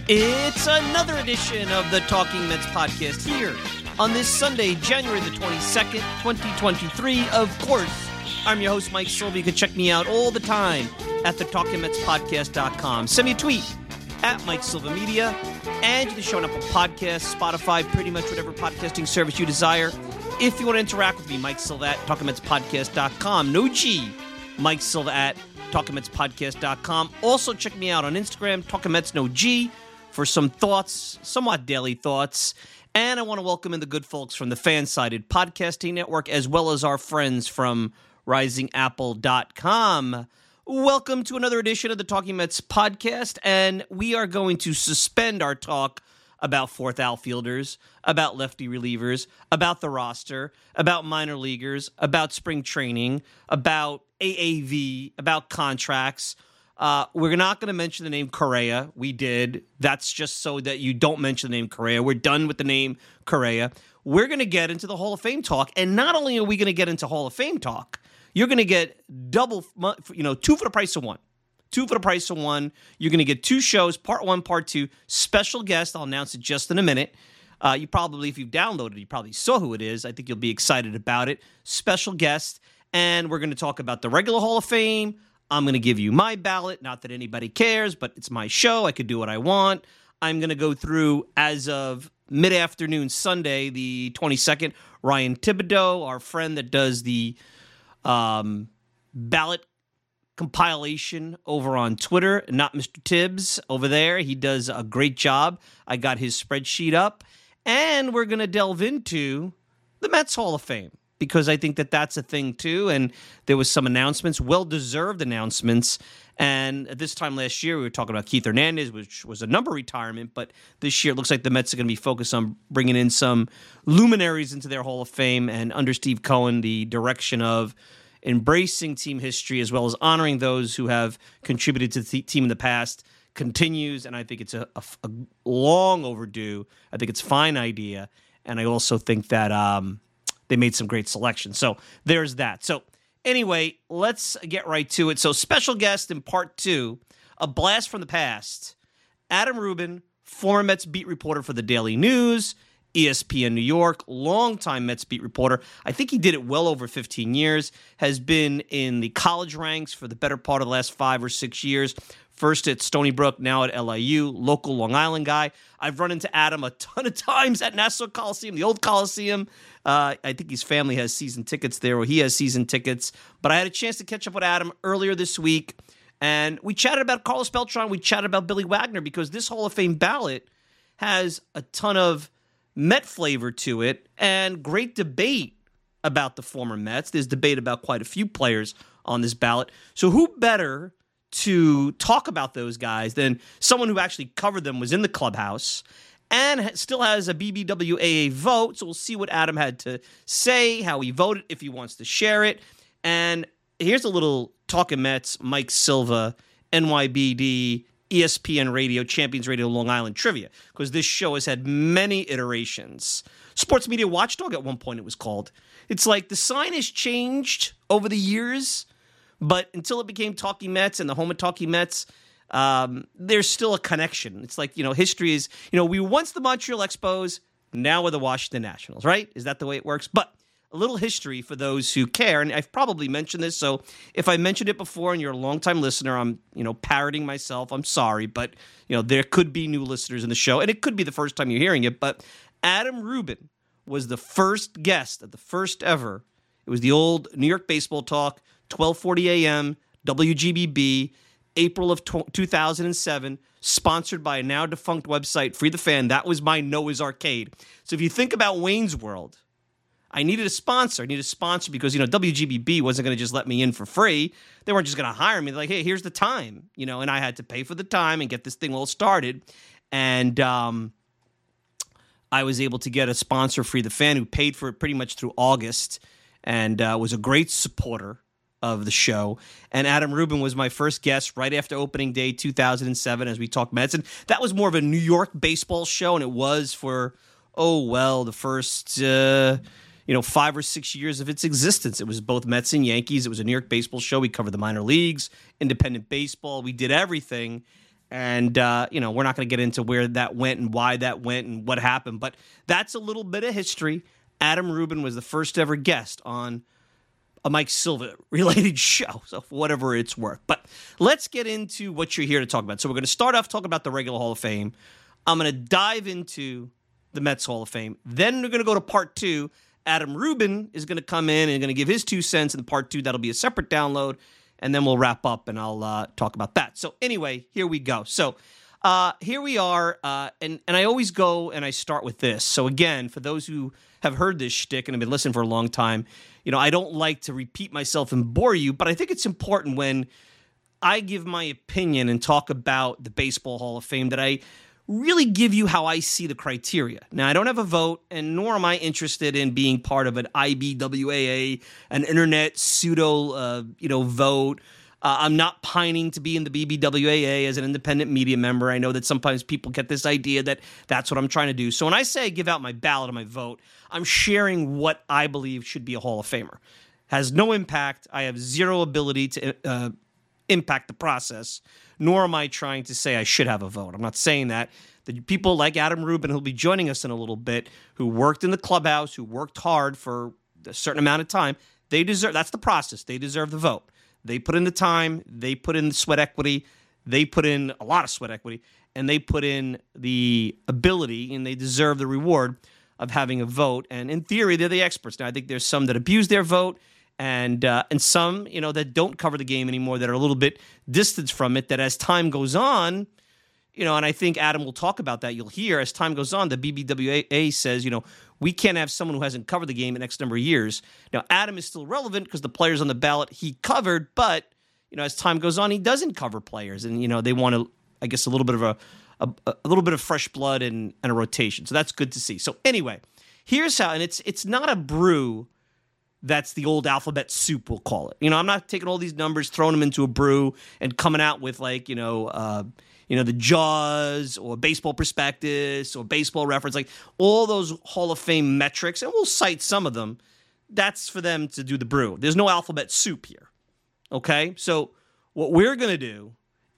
It's another edition of the Talking Mets podcast here on this Sunday, January the 22nd, 2023. Of course, I'm your host, Mike Silva. You can check me out all the time at thetalkingmetspodcast.com. Send me a tweet at Mike Silva Media, and you can show up on podcasts, Spotify, pretty much whatever podcasting service you desire. If you want to interact with me, Mike Silva at talkingmetspodcast.com. No G, Mike Silva at talkingmetspodcast.com. Also, check me out on Instagram, talkingmets, no G, for some thoughts, somewhat daily thoughts. And I want to welcome in the good folks from the Fansided Podcasting Network, as well as our friends from risingapple.com. Welcome to another edition of the Talking Mets podcast, and we are going to suspend our talk about fourth outfielders, about lefty relievers, about the roster, about minor leaguers, about spring training, about AAV, about contracts. We're not going to mention the name Correa. We did. That's just so that you don't mention the name Correa. We're done with the name Correa. We're going to get into the Hall of Fame talk, and not only are we going to get into Hall of Fame talk, you're going to get double, two for the price of one. Two for the price of one. You're going to get two shows, part one, part two, special guest. I'll announce it just in a minute. You probably, if you've downloaded it, you probably saw who it is. I think you'll be excited about it. Special guest, and we're going to talk about the regular Hall of Fame. I'm going to give you my ballot. Not that anybody cares, but it's my show. I could do what I want. I'm going to go through, as of mid-afternoon Sunday, the 22nd, Ryan Thibodeau, our friend that does the ballot compilation over on Twitter, not Mr. Tibbs over there. He does a great job. I got his spreadsheet up. And we're going to delve into the Mets Hall of Fame, because I think that that's a thing too. And there was some announcements, well-deserved announcements. And at this time last year, we were talking about Keith Hernandez, which was a number retirement. But this year, it looks like the Mets are going to be focused on bringing in some luminaries into their Hall of Fame. And under Steve Cohen, the direction of embracing team history as well as honoring those who have contributed to the team in the past continues. And I think it's a long overdue. I think it's a fine idea. And I also think that they made some great selections. So there's that. So anyway, let's get right to it. So special guest in part two, a blast from the past. Adam Rubin, former Mets beat reporter for the Daily News, ESPN New York, longtime Mets beat reporter. I think he did it well over 15 years, has been in the college ranks for the better part of the last 5 or 6 years. First at Stony Brook, now at LIU, local Long Island guy. I've run into Adam a ton of times at Nassau Coliseum, the old Coliseum. I think his family has season tickets there, or he has season tickets. But I had a chance to catch up with Adam earlier this week, and we chatted about Carlos Beltran. We chatted about Billy Wagner, because this Hall of Fame ballot has a ton of Met flavor to it and great debate about the former Mets. There's debate about quite a few players on this ballot. So who better to talk about those guys than someone who actually covered them, was in the clubhouse, and still has a BBWAA vote. So we'll see what Adam had to say, how he voted, if he wants to share it. And here's a little Talking Mets, Mike Silva, NYBD, ESPN Radio, Champions Radio, Long Island trivia, because this show has had many iterations. Sports Media Watchdog at one point it was called. It's like the sign has changed over the years, but until it became Talking Mets and the home of Talking Mets, there's still a connection. It's like, history is, we were once the Montreal Expos, now we're the Washington Nationals, right? Is that the way it works? But a little history for those who care, and I've probably mentioned this, so if I mentioned it before and you're a longtime listener, I'm, parroting myself. I'm sorry, but, there could be new listeners in the show, and it could be the first time you're hearing it, but Adam Rubin was the first guest at the first ever. It was the old New York Baseball Talk, 12:40 a.m., WGBB, April of 2007, sponsored by a now-defunct website, Free the Fan. That was my Noah's Arcade. So if you think about Wayne's World, I needed a sponsor. I needed a sponsor because, WGBB wasn't going to just let me in for free. They weren't just going to hire me. They're like, hey, here's the time, and I had to pay for the time and get this thing all started. And I was able to get a sponsor, Free the Fan, who paid for it pretty much through August and was a great supporter of the show. And Adam Rubin was my first guest right after opening day 2007 as we talked Mets. And that was more of a New York baseball show, and it was for, the first 5 or 6 years of its existence. It was both Mets and Yankees. It was a New York baseball show. We covered the minor leagues, independent baseball. We did everything. And, we're not going to get into where that went and why that went and what happened. But that's a little bit of history. Adam Rubin was the first ever guest on a Mike Silva-related show, so for whatever it's worth. But let's get into what you're here to talk about. So we're going to start off talking about the regular Hall of Fame. I'm going to dive into the Mets Hall of Fame. Then we're going to go to part 2. Adam Rubin is going to come in and going to give his 2 cents. In part 2, that'll be a separate download. And then we'll wrap up, and I'll talk about that. So anyway, here we go. So here we are, and I always go and I start with this. So again, for those who have heard this shtick and have been listening for a long time, I don't like to repeat myself and bore you, but I think it's important when I give my opinion and talk about the Baseball Hall of Fame that I really give you how I see the criteria. Now, I don't have a vote, and nor am I interested in being part of an IBWAA, an internet pseudo, vote. I'm not pining to be in the BBWAA as an independent media member. I know that sometimes people get this idea that that's what I'm trying to do. So when I say I give out my ballot and my vote, I'm sharing what I believe should be a Hall of Famer. Has no impact. I have zero ability to impact the process, nor am I trying to say I should have a vote. I'm not saying that. The people like Adam Rubin, who'll be joining us in a little bit, who worked in the clubhouse, who worked hard for a certain amount of time, they deserve, that's the process. They deserve the vote. They put in the time, they put in the sweat equity, they put in a lot of sweat equity, and they put in the ability, and they deserve the reward of having a vote. And in theory, they're the experts. Now, I think there's some that abuse their vote, and some, that don't cover the game anymore, that are a little bit distanced from it, that as time goes on, and I think Adam will talk about that. You'll hear as time goes on, the BBWAA says, we can't have someone who hasn't covered the game in X number of years. Now, Adam is still relevant because the players on the ballot he covered, but, as time goes on, he doesn't cover players. And, they want to, I guess, a little bit of a little bit of fresh blood and a rotation. So that's good to see. So anyway, here's how, and it's not a brew that's the old alphabet soup, we'll call it. I'm not taking all these numbers, throwing them into a brew and coming out with the Jaws or Baseball Prospectus or Baseball Reference, like all those Hall of Fame metrics, and we'll cite some of them. That's for them to do the brew. There's no alphabet soup here, okay? So what we're going to do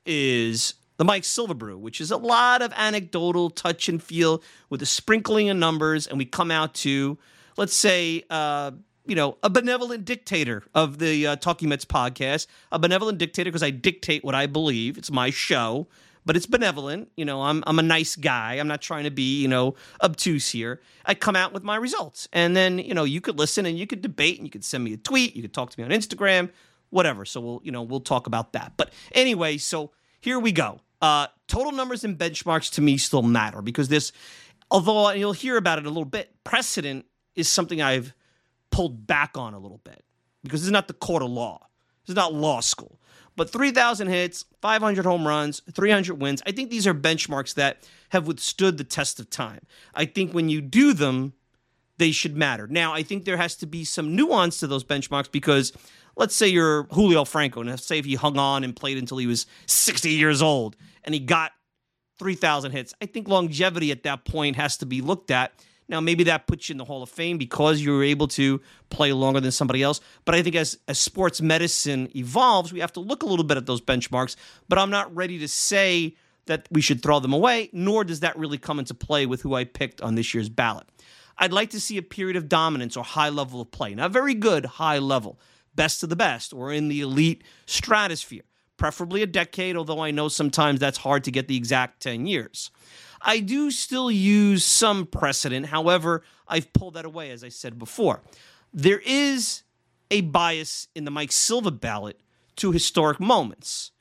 is the Mike Silva brew, which is a lot of anecdotal touch and feel with a sprinkling of numbers, and we come out to, let's say, a benevolent dictator of the Talking Mets podcast, a benevolent dictator because I dictate what I believe. It's my show, but it's benevolent. I'm a nice guy. I'm not trying to be, obtuse here. I come out with my results. And then, you could listen and you could debate and you could send me a tweet. You could talk to me on Instagram, whatever. So we'll talk about that. But anyway, so here we go. Total numbers and benchmarks to me still matter because although you'll hear about it a little bit, precedent is something I've pulled back on a little bit because this is not the court of law. This is not law school. But 3,000 hits, 500 home runs, 300 wins, I think these are benchmarks that have withstood the test of time. I think when you do them, they should matter. Now, I think there has to be some nuance to those benchmarks because let's say you're Julio Franco, and let's say if he hung on and played until he was 60 years old and he got 3,000 hits, I think longevity at that point has to be looked at. Now, maybe that puts you in the Hall of Fame because you were able to play longer than somebody else. But I think as sports medicine evolves, we have to look a little bit at those benchmarks. But I'm not ready to say that we should throw them away, nor does that really come into play with who I picked on this year's ballot. I'd like to see a period of dominance or high level of play. Not very good high level, best of the best, or in the elite stratosphere. Preferably a decade, although I know sometimes that's hard to get the exact 10 years. I do still use some precedent. However, I've pulled that away, as I said before. There is a bias in the Mike Silva ballot to historic moments.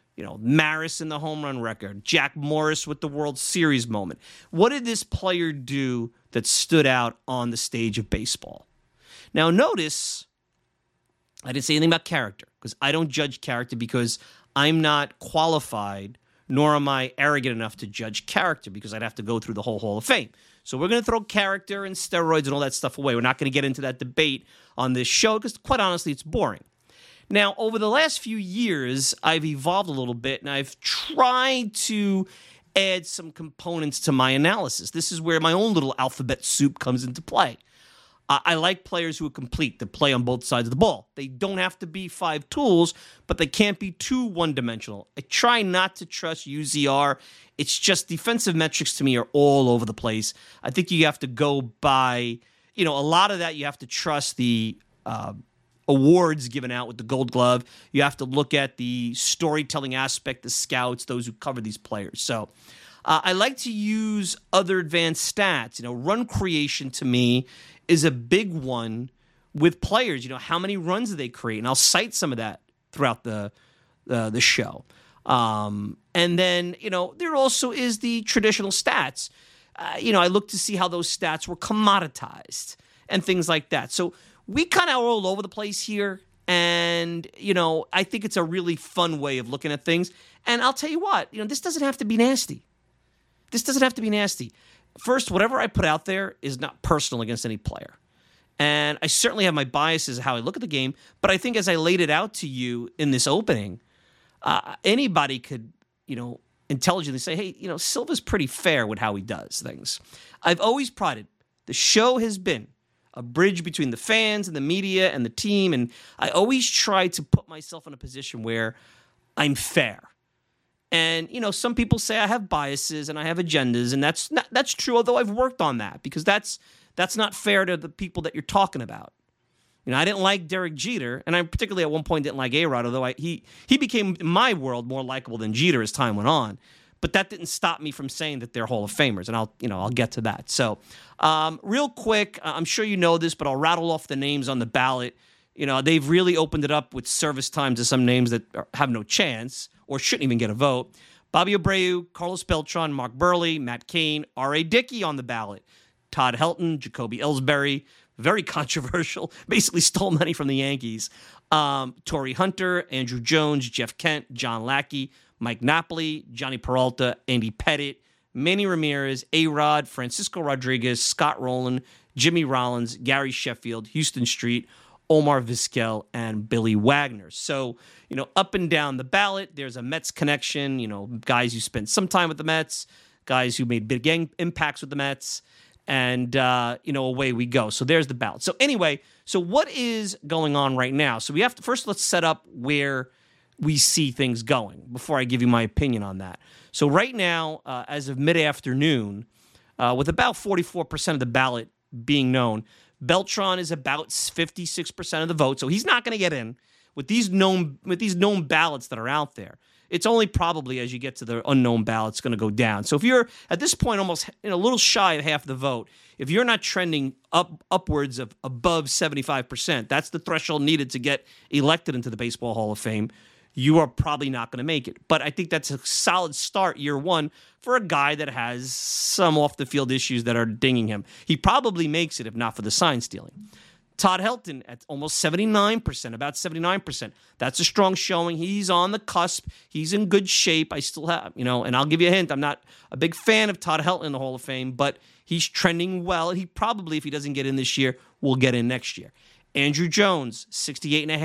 Maris in the home run record, Jack Morris with the World Series moment. What did this player do that stood out on the stage of baseball? Now, notice I didn't say anything about character because I don't judge character because I'm not qualified, nor am I arrogant enough to judge character because I'd have to go through the whole Hall of Fame. So we're going to throw character and steroids and all that stuff away. We're not going to get into that debate on this show because, quite honestly, it's boring. Now, over the last few years, I've evolved a little bit, and I've tried to add some components to my analysis. This is where my own little alphabet soup comes into play. I like players who are complete, that play on both sides of the ball. They don't have to be 5 tools, but they can't be too one-dimensional. I try not to trust UZR. It's just defensive metrics to me are all over the place. I think you have to go by, a lot of that you have to trust the awards given out with the Gold Glove. You have to look at the storytelling aspect, the scouts, those who cover these players. So I like to use other advanced stats. Run creation to me is a big one with players. How many runs do they create? And I'll cite some of that throughout the show. And then, there also is the traditional stats. I look to see how those stats were commoditized and things like that. So we kind of are all over the place here. And, I think it's a really fun way of looking at things. And I'll tell you what, this doesn't have to be nasty. This doesn't have to be nasty. First, whatever I put out there is not personal against any player. And I certainly have my biases of how I look at the game, but I think as I laid it out to you in this opening, anybody could, intelligently say, hey, Silva's pretty fair with how he does things. I've always prided. The show has been a bridge between the fans and the media and the team, and I always try to put myself in a position where I'm fair. And, some people say I have biases and I have agendas, and that's true, although I've worked on that, because that's not fair to the people that you're talking about. I didn't like Derek Jeter, and I particularly at one point didn't like A-Rod, although he became, in my world, more likable than Jeter as time went on. But that didn't stop me from saying that they're Hall of Famers, and I'll get to that. So, real quick, I'm sure you know this, but I'll rattle off the names on the ballot. They've really opened it up with service time to some names that have no chance or shouldn't even get a vote. Bobby Abreu, Carlos Beltran, Mark Burley, Matt Cain, R.A. Dickey on the ballot. Todd Helton, Jacoby Ellsbury, very controversial, basically stole money from the Yankees. Torrey Hunter, Andrew Jones, Jeff Kent, John Lackey, Mike Napoli, Johnny Peralta, Andy Pettit, Manny Ramirez, A-Rod, Francisco Rodriguez, Scott Rowland, Jimmy Rollins, Gary Sheffield, Houston Street, Omar Vizquel, and Billy Wagner. So, up and down the ballot, there's a Mets connection, guys who spent some time with the Mets, guys who made big impacts with the Mets, and, away we go. So there's the ballot. So anyway, what is going on right now? So let's set up where we see things going before I give you my opinion on that. So right now, as of mid-afternoon, with about 44% of the ballot being known, Beltran is about 56% of the vote, so he's not going to get in with these known ballots that are out there. It's only probably as you get to the unknown ballots going to go down. So if you're at this point almost a little shy of half the vote, if you're not trending upwards of above 75%, that's the threshold needed to get elected into the Baseball Hall of Fame, you are probably not going to make it. But I think that's a solid start year one for a guy that has some off-the-field issues that are dinging him. He probably makes it if not for the sign stealing. Todd Helton at almost 79%, about 79%. That's a strong showing. He's on the cusp. He's in good shape. I still have, and I'll give you a hint. I'm not a big fan of Todd Helton in the Hall of Fame, but he's trending well. He probably, if he doesn't get in this year, will get in next year. Andrew Jones, 68.5%,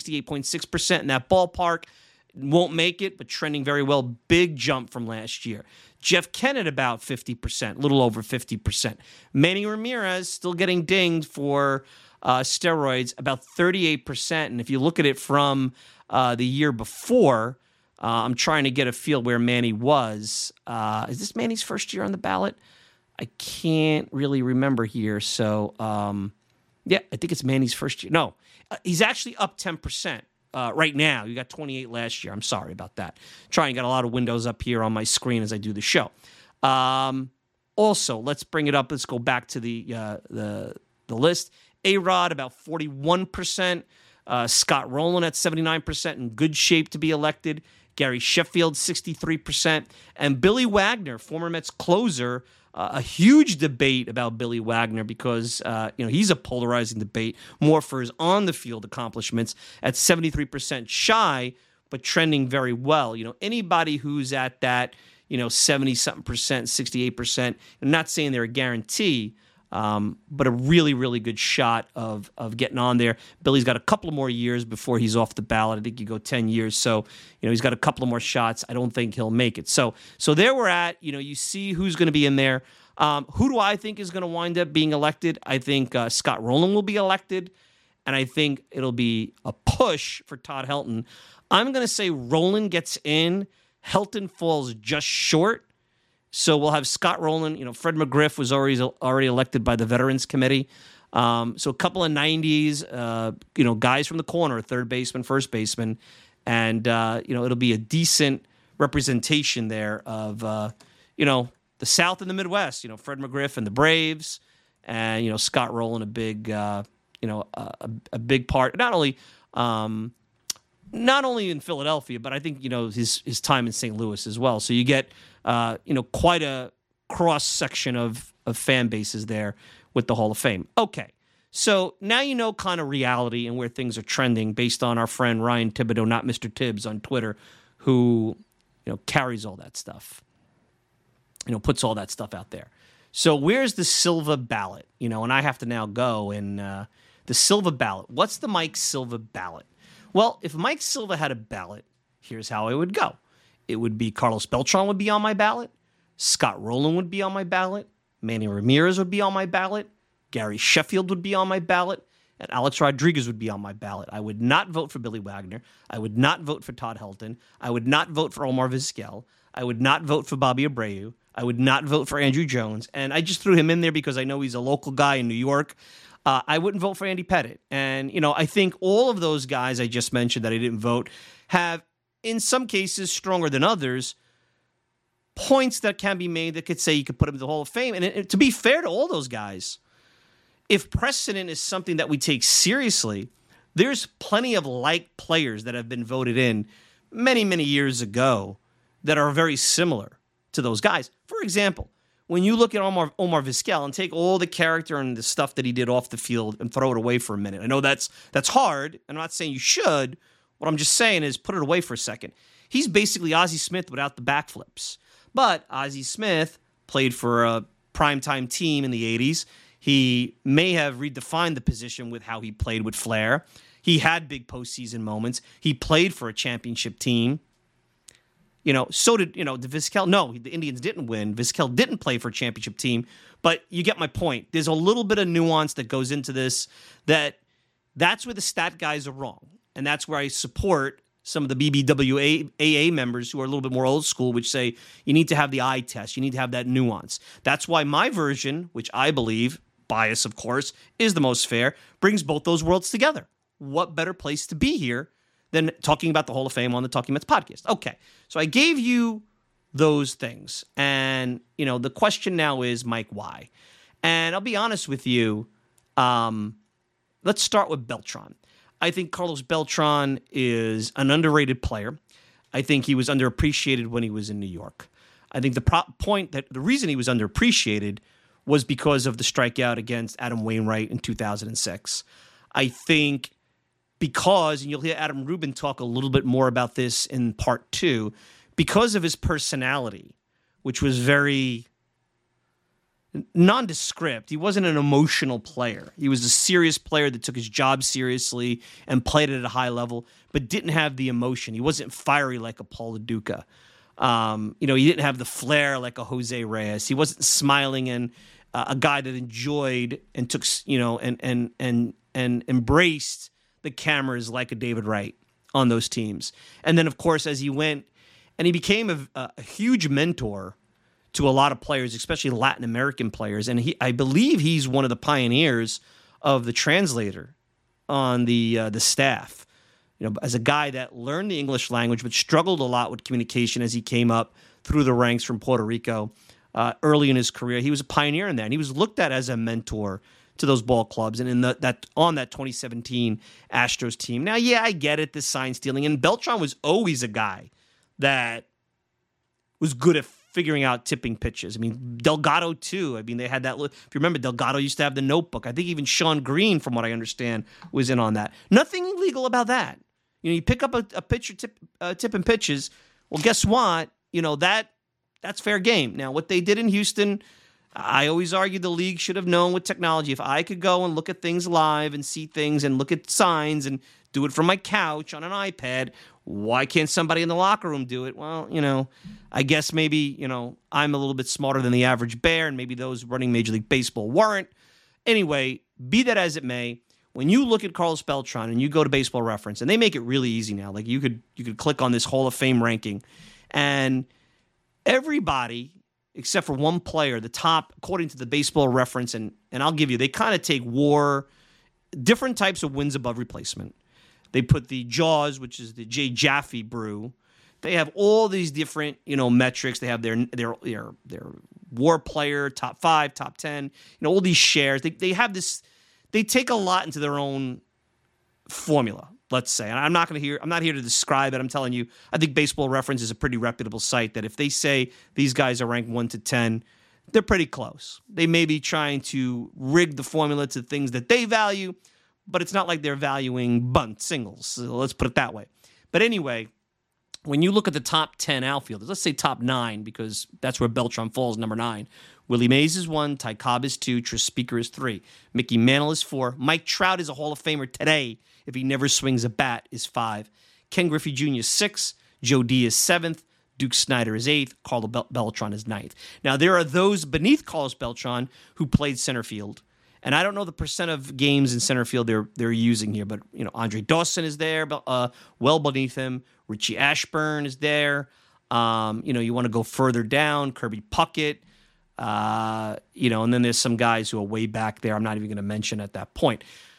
68.6% in that ballpark. Won't make it, but trending very well. Big jump from last year. Jeff Kennett about 50%, a little over 50%. Manny Ramirez still getting dinged for steroids, about 38%. And if you look at it from the year before, I'm trying to get a feel where Manny was. Is this Manny's first year on the ballot? I can't really remember here. So, yeah, I think it's Manny's first year. No, he's actually up 10%. Right now, you got 28 last year. I'm sorry about that. Got a lot of windows up here on my screen as I do the show. Also, let's bring it up. Let's go back to the list. A-Rod about 41%. Scott Rowland at 79%, in good shape to be elected. Gary Sheffield 63%, and Billy Wagner, former Mets closer. A huge debate about Billy Wagner because he's a polarizing debate more for his on-the-field accomplishments at 73% shy, but trending very well. Anybody who's at that 70-something%, 68%, I'm not saying they're a guarantee, but a really, really good shot of getting on there. Billy's got a couple of more years before he's off the ballot. I think you go 10 years. So, he's got a couple of more shots. I don't think he'll make it. So there we're at. You see who's going to be in there. Who do I think is going to wind up being elected? I think Scott Rowland will be elected, and I think it'll be a push for Todd Helton. I'm going to say Rowland gets in. Helton falls just short. So we'll have Scott Rowland. Fred McGriff was already elected by the Veterans Committee. So a couple of 90s, guys from the corner, third baseman, first baseman. And, it'll be a decent representation there of, the South and the Midwest. Fred McGriff and the Braves, and, Scott Rowland, a big, a big part, not only in Philadelphia, but I think, his time in St. Louis as well. So you get, quite a cross-section of fan bases there with the Hall of Fame. Okay, so now you know kind of reality and where things are trending based on our friend Ryan Thibodeau, not Mr. Tibbs, on Twitter, who, carries all that stuff, puts all that stuff out there. So where's the Silva ballot? And I have to now go and the Silva ballot. What's the Mike Silva ballot? Well, if Mike Silva had a ballot, here's how it would go. It would be Carlos Beltran would be on my ballot. Scott Rowland would be on my ballot. Manny Ramirez would be on my ballot. Gary Sheffield would be on my ballot. And Alex Rodriguez would be on my ballot. I would not vote for Billy Wagner. I would not vote for Todd Helton. I would not vote for Omar Vizquel. I would not vote for Bobby Abreu. I would not vote for Andrew Jones. And I just threw him in there because I know he's a local guy in New York. I wouldn't vote for Andy Pettitte. And, I think all of those guys I just mentioned that I didn't vote have, in some cases, stronger than others, points that can be made that could say you could put him in the Hall of Fame. And to be fair to all those guys, if precedent is something that we take seriously, there's plenty of like players that have been voted in many, many years ago that are very similar to those guys. For example, when you look at Omar Vizquel and take all the character and the stuff that he did off the field and throw it away for a minute. I know that's hard. I'm not saying you should. What I'm just saying is put it away for a second. He's basically Ozzie Smith without the backflips. But Ozzie Smith played for a primetime team in the 80s. He may have redefined the position with how he played with flair. He had big postseason moments. He played for a championship team. So did, the Vizquel. No, the Indians didn't win. Vizquel didn't play for a championship team. But you get my point. There's a little bit of nuance that goes into this that's where the stat guys are wrong. And that's where I support some of the BBWAA members who are a little bit more old school, which say you need to have the eye test. You need to have that nuance. That's why my version, which I believe, bias of course, is the most fair, brings both those worlds together. What better place to be here than talking about the Hall of Fame on the Talking Mets podcast? Okay, so I gave you those things. And, the question now is, Mike, why? And I'll be honest with you. Let's start with Beltran. I think Carlos Beltran is an underrated player. I think he was underappreciated when he was in New York. I think the reason he was underappreciated was because of the strikeout against Adam Wainwright in 2006. I think because, and you'll hear Adam Rubin talk a little bit more about this in part 2, because of his personality, which was very nondescript. He wasn't an emotional player. He was a serious player that took his job seriously and played it at a high level, but didn't have the emotion. He wasn't fiery like a Paul LaDuca. He didn't have the flair like a Jose Reyes. He wasn't smiling and a guy that enjoyed and took, and embraced the cameras like a David Wright on those teams. And then, of course, as he went, and he became a huge mentor to a lot of players, especially Latin American players. And I believe he's one of the pioneers of the translator on the staff. As a guy that learned the English language but struggled a lot with communication as he came up through the ranks from Puerto Rico early in his career. He was a pioneer in that, and he was looked at as a mentor to those ball clubs and on that 2017 Astros team. Now, yeah, I get it, the sign stealing, and Beltran was always a guy that was good at figuring out tipping pitches. I mean, Delgado too. I mean, they had that. If you remember, Delgado used to have the notebook. I think even Sean Green, from what I understand, was in on that. Nothing illegal about that. You pick up a pitcher tipping pitches. Well, guess what? That's fair game. Now, what they did in Houston, I always argue the league should have known with technology. If I could go and look at things live and see things and look at signs and do it from my couch on an iPad, why can't somebody in the locker room do it? Well, I guess maybe, I'm a little bit smarter than the average bear, and maybe those running Major League Baseball weren't. Anyway, be that as it may, when you look at Carlos Beltran and you go to Baseball Reference, and they make it really easy now. Like you could click on this Hall of Fame ranking, and everybody except for one player, the top, according to the Baseball Reference, and I'll give you, they kind of take WAR, different types of wins above replacement. They put the JAWS, which is the Jay Jaffe brew. They have all these different, metrics. They have their WAR player, top 5, top 10, all these shares. They have this. They take a lot into their own formula, let's say. And I'm not here to describe it. I'm telling you, I think Baseball Reference is a pretty reputable site that if they say these guys are ranked 1 to 10, they're pretty close. They may be trying to rig the formula to things that they value, but it's not like they're valuing bunt singles. So let's put it that way. But anyway, when you look at the top 10 outfielders, let's say top 9, because that's where Beltran falls, number 9. Willie Mays is 1, Ty Cobb is 2, Tris Speaker is 3, Mickey Mantle is 4, Mike Trout is a Hall of Famer today if he never swings a bat is 5, Ken Griffey Jr. is 6, Joe D is 7th, Duke Snider is 8th, Carlos Beltran is 9th. Now, there are those beneath Carlos Beltran who played center field, and I don't know the percent of games in center field they're using here, but Andre Dawson is there, well beneath him. Richie Ashburn is there. You want to go further down, Kirby Puckett. And then there's some guys who are way back there. I'm not even going to mention at that point.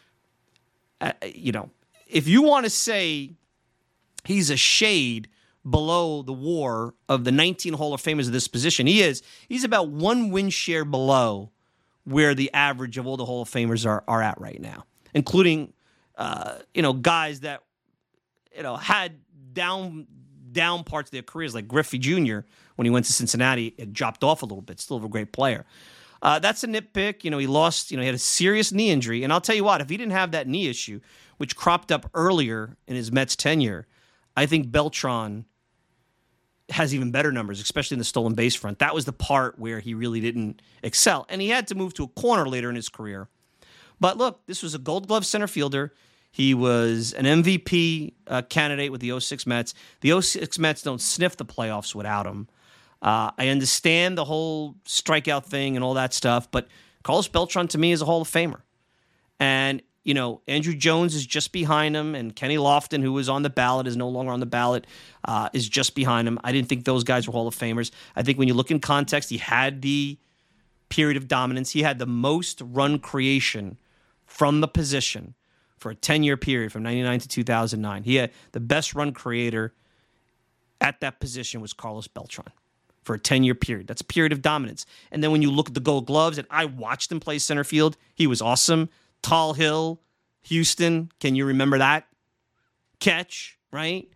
If you want to say he's a shade below the WAR of the 19 Hall of Famers of this position, he's about 1 win share below where the average of all the Hall of Famers are at right now, including, guys that, had down parts of their careers, like Griffey Jr. when he went to Cincinnati, it dropped off a little bit. Still a great player. That's a nitpick. He lost, he had a serious knee injury. And I'll tell you what, if he didn't have that knee issue, which cropped up earlier in his Mets tenure, I think Beltran has even better numbers, especially in the stolen base front. That was the part where he really didn't excel. And he had to move to a corner later in his career. But look, this was a Gold Glove center fielder. He was an MVP candidate with the 06 Mets. The 06 Mets don't sniff the playoffs without him. I understand the whole strikeout thing and all that stuff, but Carlos Beltran to me is a Hall of Famer. And, Andrew Jones is just behind him, and Kenny Lofton, who was on the ballot, is no longer on the ballot, is just behind him. I didn't think those guys were Hall of Famers. I think when you look in context, he had the period of dominance. He had the most run creation from the position for a 10-year period from 99 to 2009. He had the best run creator at that position was Carlos Beltran for a 10-year period. That's a period of dominance. And then when you look at the Gold Gloves, and I watched him play center field, he was awesome. Tall Hill, Houston, can you remember that catch, right?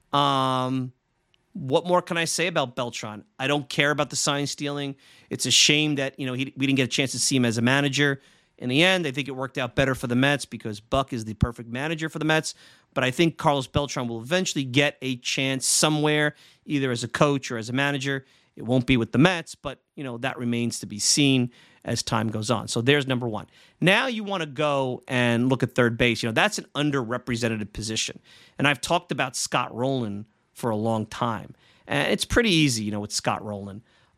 What more can I say about Beltran? I don't care about the sign stealing. It's a shame that, we didn't get a chance to see him as a manager. In the end, I think it worked out better for the Mets because Buck is the perfect manager for the Mets. But I think Carlos Beltran will eventually get a chance somewhere, either as a coach or as a manager. It won't be with the Mets, but, that remains to be seen as time goes on. So there's number 1. Now you want to go and look at third base. That's an underrepresented position. And I've talked about Scott Rowland for a long time. And it's pretty easy, with Scott Rowland.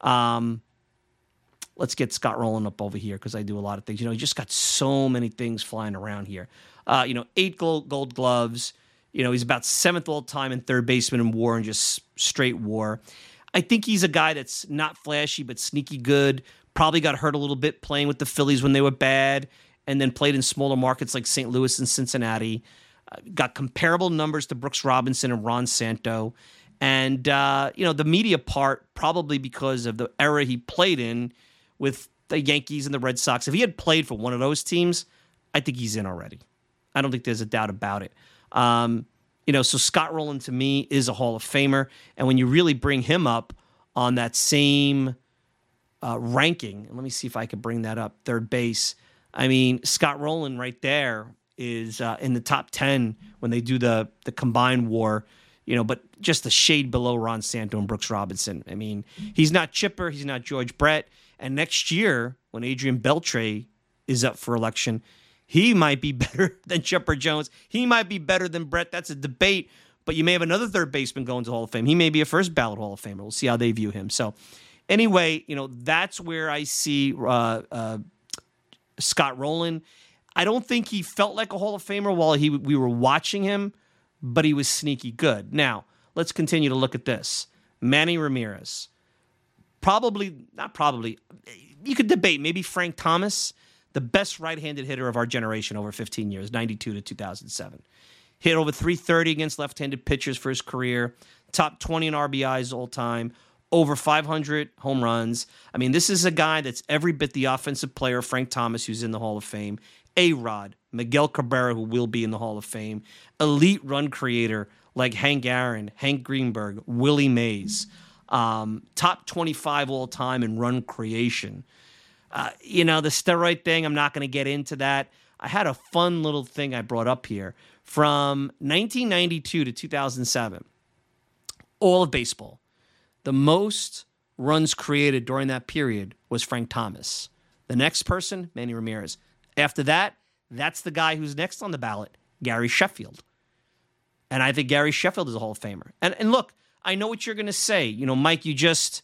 Let's get Scott Rowland up over here because I do a lot of things. He just got so many things flying around here. 8 gold gloves. He's about 7th all time in third baseman in WAR and just straight WAR. I think he's a guy that's not flashy but sneaky good. Probably got hurt a little bit playing with the Phillies when they were bad, and then played in smaller markets like St. Louis and Cincinnati. Got comparable numbers to Brooks Robinson and Ron Santo. And, the media part, probably because of the era he played in with the Yankees and the Red Sox. If he had played for one of those teams, I think he's in already. I don't think there's a doubt about it. So Scott Rowland to me is a Hall of Famer. And when you really bring him up on that same ranking, and let me see if I can bring that up, third base. I mean, Scott Rowland right there is in the top 10 when they do the combined WAR, but just a shade below Ron Santo and Brooks Robinson. I mean, he's not Chipper, he's not George Brett, And next year, when Adrian Beltre is up for election, he might be better than Chipper Jones. He might be better than Brett. That's a debate. But you may have another third baseman going to the Hall of Fame. He may be a first ballot Hall of Famer. We'll see how they view him. So anyway, that's where I see Scott Rowland. I don't think he felt like a Hall of Famer while we were watching him, but he was sneaky good. Now, let's continue to look at this. Manny Ramirez. Not probably. You could debate. Maybe Frank Thomas, the best right-handed hitter of our generation over 15 years, 92 to 2007. Hit over 330 against left-handed pitchers for his career. Top 20 in RBIs all time. Over 500 home runs. I mean, this is a guy that's every bit the offensive player, Frank Thomas, who's in the Hall of Fame. A-Rod, Miguel Cabrera, who will be in the Hall of Fame. Elite run creator like Hank Aaron, Hank Greenberg, Willie Mays. Top 25 all time in run creation. The steroid thing, I'm not going to get into that. I had a fun little thing I brought up here. From 1992 to 2007, all of baseball, the most runs created during that period was Frank Thomas. The next person, Manny Ramirez. After that, that's the guy who's next on the ballot, Gary Sheffield. And I think Gary Sheffield is a Hall of Famer. And look, I know what you're going to say. Mike, you just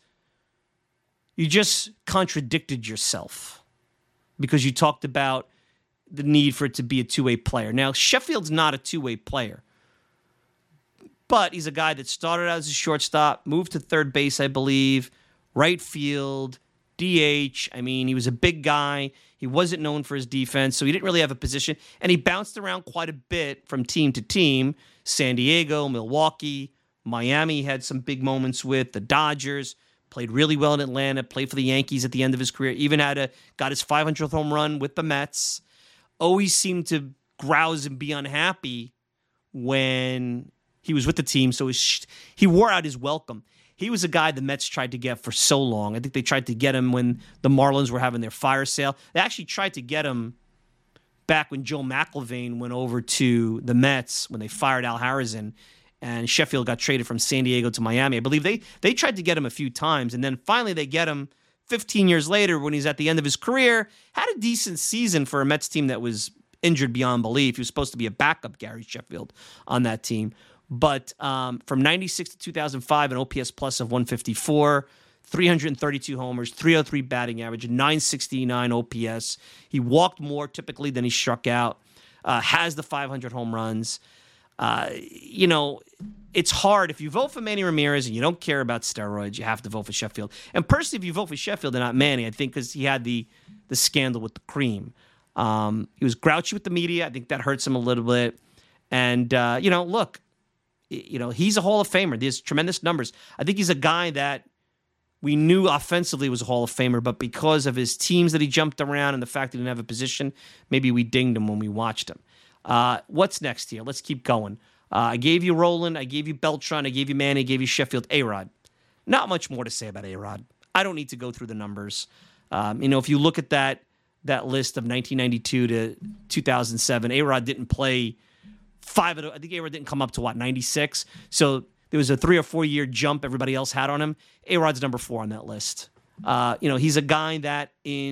contradicted yourself because you talked about the need for it to be a two-way player. Now, Sheffield's not a two-way player, but he's a guy that started out as a shortstop, moved to third base, I believe, right field, DH. I mean, he was a big guy. He wasn't known for his defense, so he didn't really have a position, and he bounced around quite a bit from team to team. San Diego, Milwaukee, Miami had some big moments with, the Dodgers, played really well in Atlanta, played for the Yankees at the end of his career, even got his 500th home run with the Mets. Always seemed to grouse and be unhappy when he was with the team, so he wore out his welcome. He was a guy the Mets tried to get for so long. I think they tried to get him when the Marlins were having their fire sale. They actually tried to get him back when Joe McIlvaine went over to the Mets when they fired Al Harrison, and Sheffield got traded from San Diego to Miami. I believe they tried to get him a few times, and then finally they get him 15 years later when he's at the end of his career. Had a decent season for a Mets team that was injured beyond belief. He was supposed to be a backup, Gary Sheffield, on that team. But from 96 to 2005, an OPS plus of 154, 332 homers, 303 batting average, 969 OPS. He walked more typically than he struck out, has the 500 home runs. It's hard. If you vote for Manny Ramirez and you don't care about steroids, you have to vote for Sheffield. And personally, if you vote for Sheffield and not Manny, I think because he had the scandal with the cream. He was grouchy with the media. I think that hurts him a little bit. And, look, he's a Hall of Famer. There's tremendous numbers. I think he's a guy that we knew offensively was a Hall of Famer, but because of his teams that he jumped around and the fact that he didn't have a position, maybe we dinged him when we watched him. What's next here? Let's keep going. I gave you Rowland. I gave you Beltran. I gave you Manny. I gave you Sheffield. A-Rod. Not much more to say about A-Rod. I don't need to go through the numbers. If you look at that list of 1992 to 2007, A-Rod didn't play I think A-Rod didn't come up to 96. So there was a 3 or 4 year jump everybody else had on him. A-Rod's number 4 on that list. He's a guy that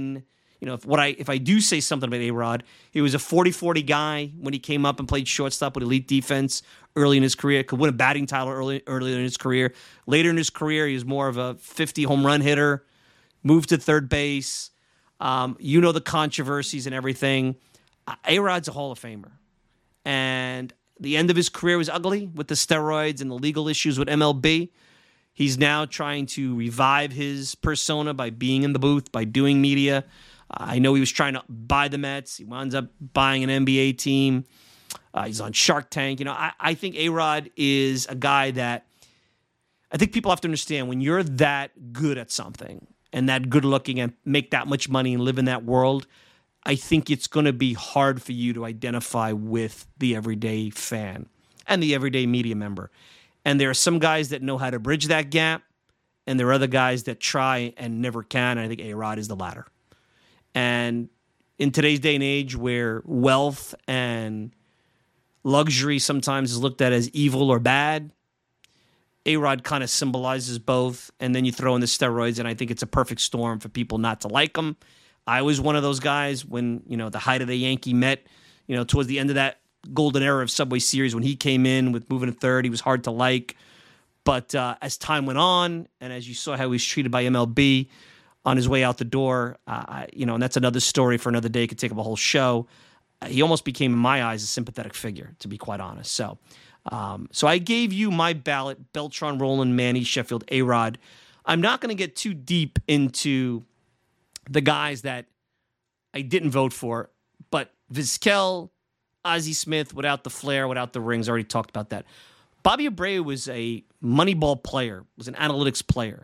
if I do say something about A-Rod, he was a 40-40 guy when he came up and played shortstop with elite defense early in his career. Could win a batting title early in his career. Later in his career, he was more of a 50 home run hitter, moved to third base. The controversies and everything. A-Rod's a Hall of Famer. And the end of his career was ugly with the steroids and the legal issues with MLB. He's now trying to revive his persona by being in the booth, by doing media. I know he was trying to buy the Mets. He winds up buying an NBA team. He's on Shark Tank. I think A-Rod is a guy that I think people have to understand when you're that good at something and that good looking and make that much money and live in that world, I think it's going to be hard for you to identify with the everyday fan and the everyday media member. And there are some guys that know how to bridge that gap, and there are other guys that try and never can, and I think A-Rod is the latter. And in today's day and age where wealth and luxury sometimes is looked at as evil or bad, A-Rod kind of symbolizes both, and then you throw in the steroids, and I think it's a perfect storm for people not to like him. I was one of those guys when, the height of the Yankee Met, towards the end of that golden era of Subway Series, when he came in with moving to third, he was hard to like. But as time went on, and as you saw how he was treated by MLB on his way out the door, and that's another story for another day, could take up a whole show. He almost became, in my eyes, a sympathetic figure, to be quite honest. So I gave you my ballot: Beltran, Rolen, Manny, Sheffield, A-Rod. I'm not going to get too deep into the guys that I didn't vote for, but Vizquel, Ozzie Smith, without the flair, without the rings, already talked about that. Bobby Abreu was a Moneyball player, was an analytics player.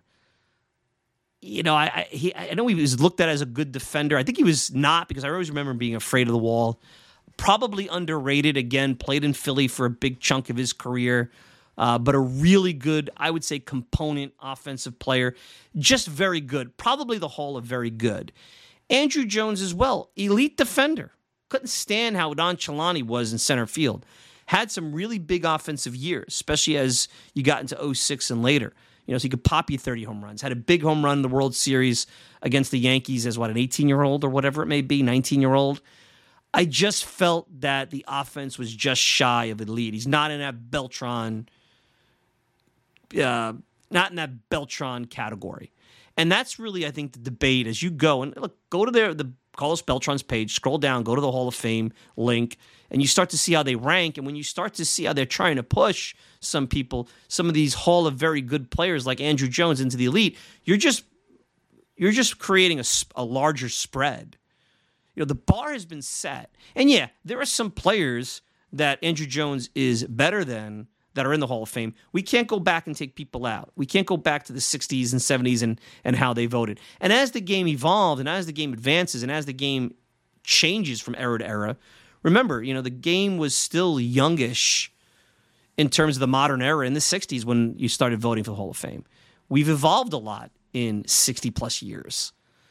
I know he was looked at as a good defender. I think he was not, because I always remember him being afraid of the wall. Probably underrated. Again, played in Philly for a big chunk of his career, but a really good, I would say, component offensive player. Just very good. Probably the Hall of very good. Andrew Jones as well. Elite defender. Couldn't stand how nonchalant he was in center field. Had some really big offensive years, especially as you got into 06 and later. So he could pop you 30 home runs. Had a big home run in the World Series against the Yankees as, an 18-year-old or whatever it may be, 19-year-old. I just felt that the offense was just shy of elite. He's not in that Beltran, category. And that's really, I think, the debate as you go. And look, go to the Carlos Beltran's page, scroll down, go to the Hall of Fame link, and you start to see how they rank. And when you start to see how they're trying to push some people, some of these Hall of very good players like Andrew Jones into the elite, you're just creating a larger spread. The bar has been set. And yeah, there are some players that Andrew Jones is better than that are in the Hall of Fame. We can't go back and take people out. We can't go back to the 60s and 70s and how they voted. And as the game evolved and as the game advances and as the game changes from era to era, remember, the game was still youngish in terms of the modern era in the 60s when you started voting for the Hall of Fame. We've evolved a lot in 60-plus years.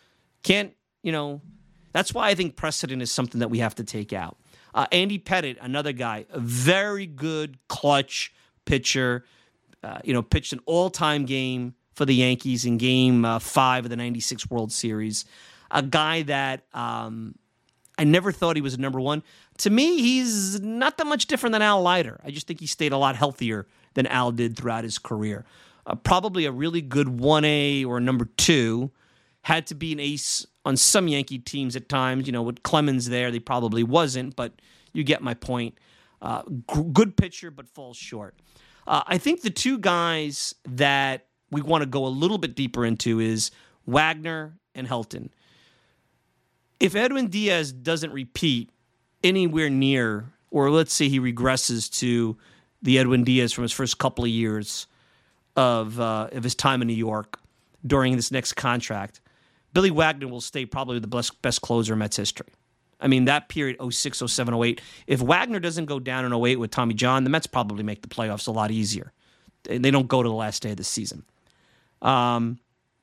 That's why I think precedent is something that we have to take out. Andy Pettitte, another guy, a very good clutch pitcher, pitched an all-time game for the Yankees in Game 5 of the 96 World Series. A guy that I never thought he was a number one. To me, he's not that much different than Al Leiter. I just think he stayed a lot healthier than Al did throughout his career. Probably a really good 1A or number 2. Had to be an ace on some Yankee teams at times. With Clemens there, they probably wasn't, but you get my point. Good pitcher, but falls short. I think the two guys that we want to go a little bit deeper into is Wagner and Helton. If Edwin Diaz doesn't repeat anywhere near, or let's say he regresses to the Edwin Diaz from his first couple of years of his time in New York during this next contract, Billy Wagner will stay probably the best closer in Mets history. I mean, that period, 06, 07, 08, if Wagner doesn't go down in 08 with Tommy John, the Mets probably make the playoffs a lot easier. They don't go to the last day of the season. Hall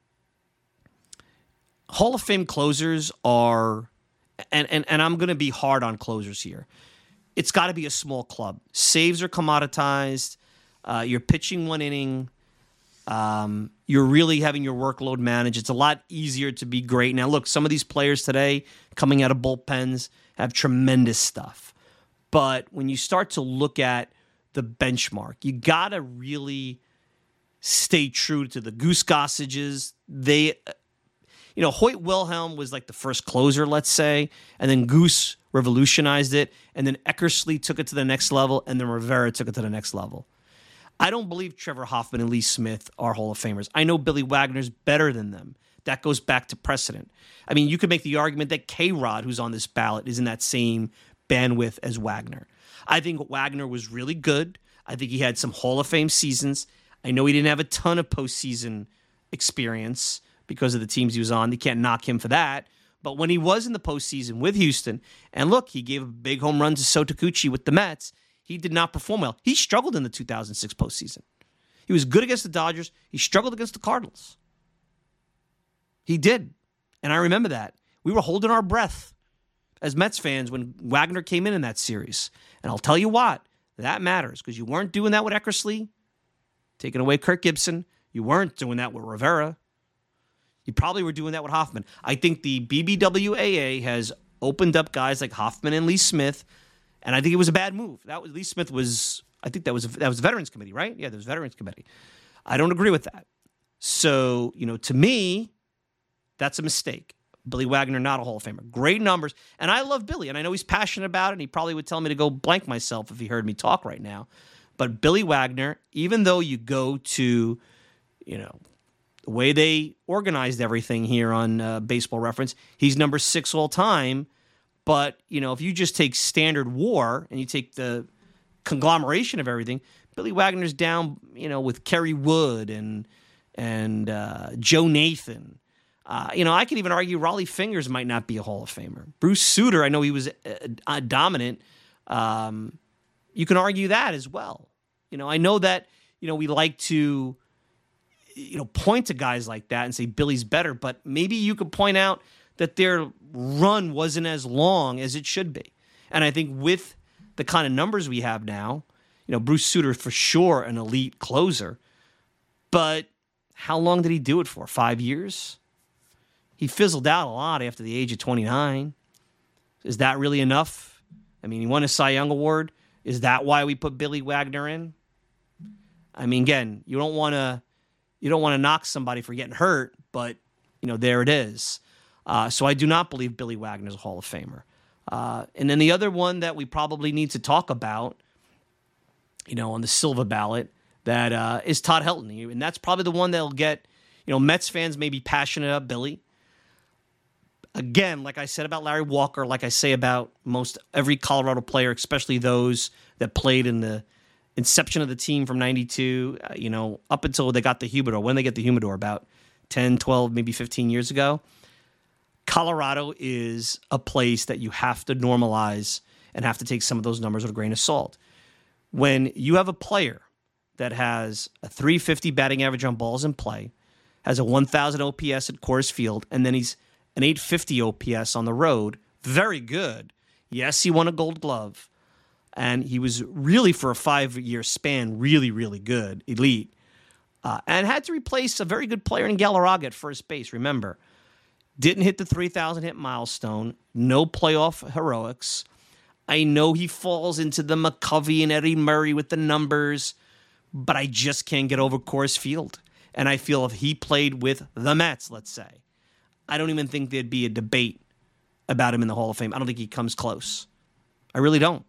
of Fame closers are, and I'm going to be hard on closers here, it's got to be a small club. Saves are commoditized. You're pitching one inning. You're really having your workload managed. It's a lot easier to be great. Now, look, some of these players today coming out of bullpens have tremendous stuff. But when you start to look at the benchmark, you got to really stay true to the Goose Gossages. Hoyt Wilhelm was like the first closer, let's say, and then Goose revolutionized it, and then Eckersley took it to the next level, and then Rivera took it to the next level. I don't believe Trevor Hoffman and Lee Smith are Hall of Famers. I know Billy Wagner's better than them. That goes back to precedent. I mean, you could make the argument that K-Rod, who's on this ballot, is in that same bandwidth as Wagner. I think Wagner was really good. I think he had some Hall of Fame seasons. I know he didn't have a ton of postseason experience because of the teams he was on. You can't knock him for that. But when he was in the postseason with Houston, and look, he gave a big home run to Sotoguchi with the Mets, he did not perform well. He struggled in the 2006 postseason. He was good against the Dodgers. He struggled against the Cardinals. He did. And I remember that. We were holding our breath as Mets fans when Wagner came in that series. And I'll tell you what, that matters because you weren't doing that with Eckersley taking away Kirk Gibson. You weren't doing that with Rivera. You probably were doing that with Hoffman. I think the BBWAA has opened up guys like Hoffman and Lee Smith, and I think it was a bad move. Lee Smith was, I think that was Veterans Committee, right? Yeah, there was Veterans Committee. I don't agree with that. So, to me, that's a mistake. Billy Wagner, not a Hall of Famer. Great numbers. And I love Billy, and I know he's passionate about it, and he probably would tell me to go blank myself if he heard me talk right now. But Billy Wagner, even though you go to, the way they organized everything here on Baseball Reference, he's number 6 all time. But, if you just take standard WAR and you take the conglomeration of everything, Billy Wagner's down, with Kerry Wood and Joe Nathan. I could even argue Raleigh Fingers might not be a Hall of Famer. Bruce Sutter, I know he was dominant. You can argue that as well. I know that, we like to, point to guys like that and say Billy's better, but maybe you could point out that their run wasn't as long as it should be. And I think with the kind of numbers we have now, Bruce Sutter for sure an elite closer, but how long did he do it for? 5 years? He fizzled out a lot after the age of 29. Is that really enough? I mean, he won a Cy Young Award. Is that why we put Billy Wagner in? I mean, again, you don't want to knock somebody for getting hurt, but there it is. So I do not believe Billy Wagner is a Hall of Famer. And then the other one that we probably need to talk about, on the Silva ballot, that is Todd Helton, and that's probably the one that'll get, Mets fans may be passionate about Billy. Again, like I said about Larry Walker, like I say about most every Colorado player, especially those that played in the inception of the team from 92, up until they got the Humidor, when they get the Humidor about 10, 12, maybe 15 years ago. Colorado is a place that you have to normalize and have to take some of those numbers with a grain of salt. When you have a player that has a 350 batting average on balls in play, has a 1,000 OPS at Coors Field, and then he's an 850 OPS on the road, very good. Yes, he won a Gold Glove, and he was really, for a 5-year span, really, really good, elite, and had to replace a very good player in Galarraga at first base, remember. Didn't hit the 3,000 hit milestone, no playoff heroics. I know he falls into the McCovey and Eddie Murray with the numbers, but I just can't get over Coors Field. And I feel if he played with the Mets, let's say, I don't even think there'd be a debate about him in the Hall of Fame. I don't think he comes close. I really don't.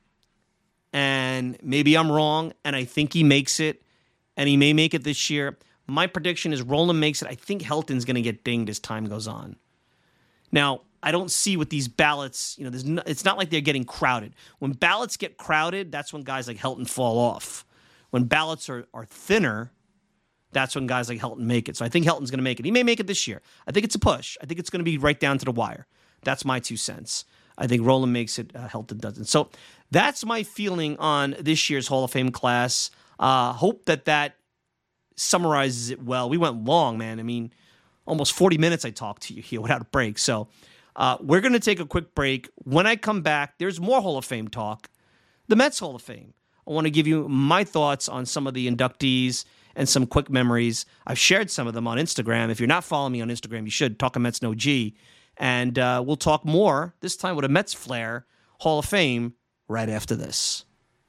And maybe I'm wrong, and I think he makes it, and he may make it this year. My prediction is Rolen makes it. I think Helton's going to get dinged as time goes on. Now, I don't see with these ballots, it's not like they're getting crowded. When ballots get crowded, that's when guys like Helton fall off. When ballots are thinner, that's when guys like Helton make it. So I think Helton's going to make it. He may make it this year. I think it's a push. I think it's going to be right down to the wire. That's my 2 cents. I think Rolen makes it, Helton doesn't. So that's my feeling on this year's Hall of Fame class. Hope that summarizes it well. We went long, man. I mean, almost 40 minutes I talked to you here without a break. So we're going to take a quick break. When I come back, there's more Hall of Fame talk. The Mets Hall of Fame. I want to give you my thoughts on some of the inductees and some quick memories. I've shared some of them on Instagram. If you're not following me on Instagram, you should. Talk a Mets No G. And we'll talk more, this time with a Mets flair, Hall of Fame, right after this.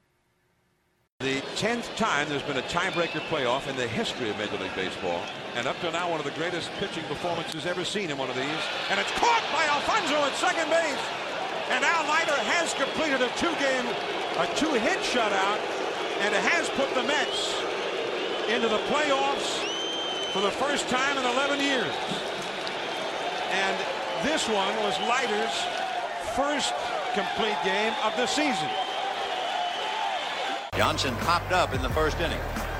The 10th time there's been a tiebreaker playoff in the history of Major League Baseball. And up to now, one of the greatest pitching performances ever seen in one of these. And it's caught by Alfonso at second base. And Al Leiter has completed a 2-hit shutout. And it has put the Mets into the playoffs for the first time in 11 years. And this one was Leiter's first complete game of the season. Johnson popped up in the first inning.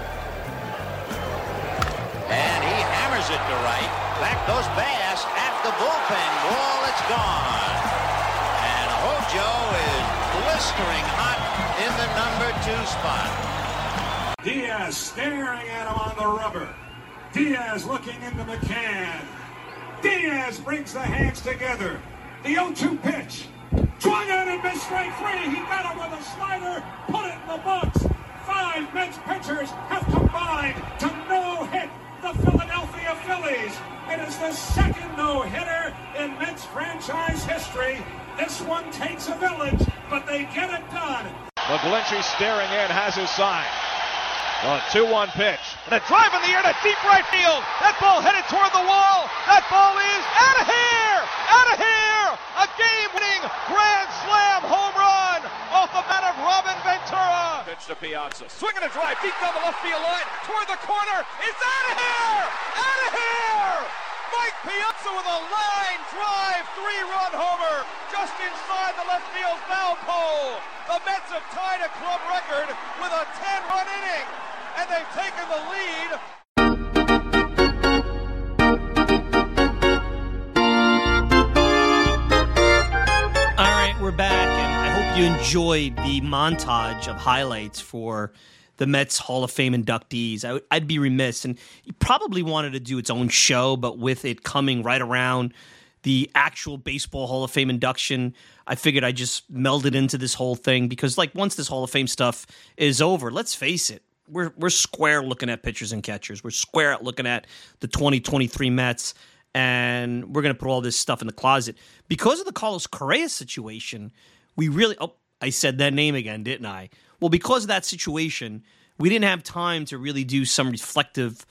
And he hammers it to right. Back goes Bass at the bullpen wall. It's gone. And Hojo is blistering hot in the number 2 spot. Diaz staring at him on the rubber. Diaz looking into McCann. Diaz brings the hands together. The 0-2 pitch. Swung out and missed straight free. He got him with a slider. Put it in the box. 5 Mets pitchers have come combined to no-hit the Philadelphia Phillies. It is the second no-hitter in Mets franchise history. This one takes a village, but they get it done. McGlinchey staring in, has his sign. A 2-1 pitch. And a drive in the air to deep right field. That ball headed toward the wall. That ball is out of here! Out of here! A game-winning grand slam home run off the bat of Robin Ventura. Pitch to Piazza. Swinging a drive deep down the left field line toward the corner. It's out of here! Out of here! Mike Piazza with a line drive 3-run homer just inside the left field foul pole. The Mets have tied a club record with a 10-run inning, and they've taken the lead. All right, we're back, and I hope you enjoyed the montage of highlights for the Mets Hall of Fame inductees. I'd be remiss, and you probably wanted to do its own show, but with it coming right around the actual Baseball Hall of Fame induction, I figured I'd just meld it into this whole thing because, like, once this Hall of Fame stuff is over, let's face it, we're square looking at pitchers and catchers. We're square at looking at the 2023 Mets, and we're going to put all this stuff in the closet. Because of the Carlos Correa situation, we really... Oh, I said that name again, didn't I? Well, because of that situation, we didn't have time to really do some reflective,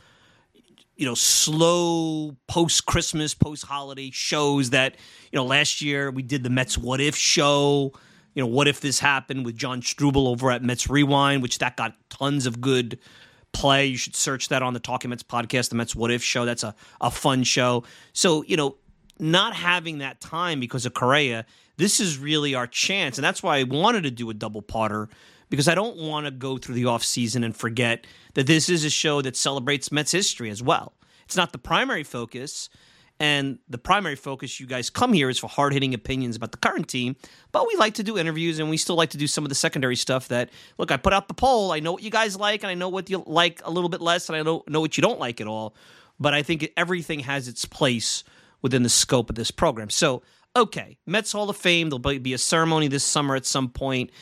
slow post-Christmas, post-holiday shows that, last year we did the Mets What If show. What if this happened with John Struble over at Mets Rewind, which that got tons of good play. You should search that on the Talking Mets podcast, the Mets What If show. That's a fun show. So, not having that time because of Correa, this is really our chance. And that's why I wanted to do a double-parter, because I don't want to go through the offseason and forget that this is a show that celebrates Mets history as well. It's not the primary focus, and the primary focus you guys come here is for hard-hitting opinions about the current team, but we like to do interviews, and we still like to do some of the secondary stuff that, look, I put out the poll, I know what you guys like, and I know what you like a little bit less, and I know what you don't like at all, but I think everything has its place within the scope of this program. So, okay, Mets Hall of Fame, there'll be a ceremony this summer at some point.